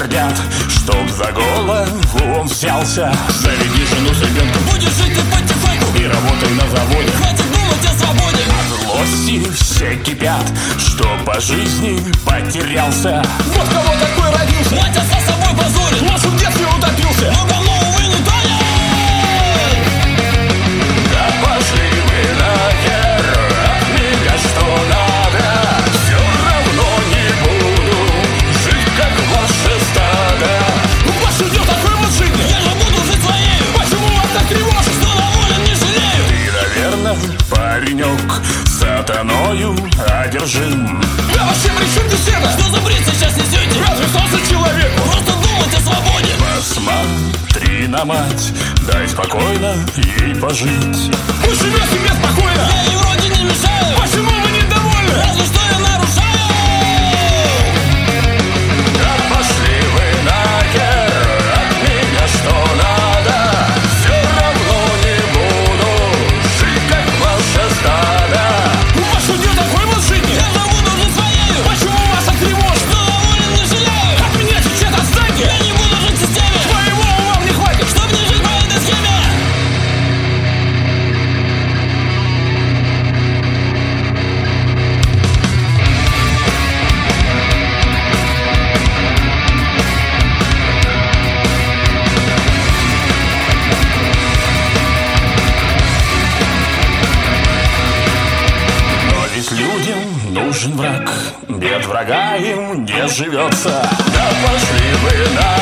твердят, чтоб за голову он взялся. Заведи жену с ребенком, будешь жить ты потихоньку и работай на заводе. Хватит думать о свободе. От злости все кипят, что по жизни потерялся. Вот кого такой родился, Мать отца с собой позорит, младший в детстве утопился. но говно, увы, не тонет. Да пошли вы нахер, от меня что надо. Все равно не буду жить, как ваше стадо. У вас идет такой вот жизни, Я же буду жить своей. почему вас так тревожит? Что доволен, не жалею. Ты, наверное, паренек, сатаною одержим. Да вообще при чем здесь это? Что за бред сейчас несете? Разве солнце человеку? Просто думать о свободе. Посмотри на мать, дай спокойно ей пожить. Пусть живет себе спокойно. Я ей вроде не мешаю. Почему вы недовольны? Разве что я нарушаю. Да пошли вы нахер, от меня что надо. Все равно не буду жить, как ваше стадо. У вас идет такой вот жизни, Я же буду жить своей. почему вас так тревожит? Что доволен, не жалею. От меня сейчас отстаньте. Я не буду жить в системе. Твоего ума не хватит. Чтоб не жить по этой схеме. Но ведь людям нужен враг, без врага им не живется. Да пошли вы нахер.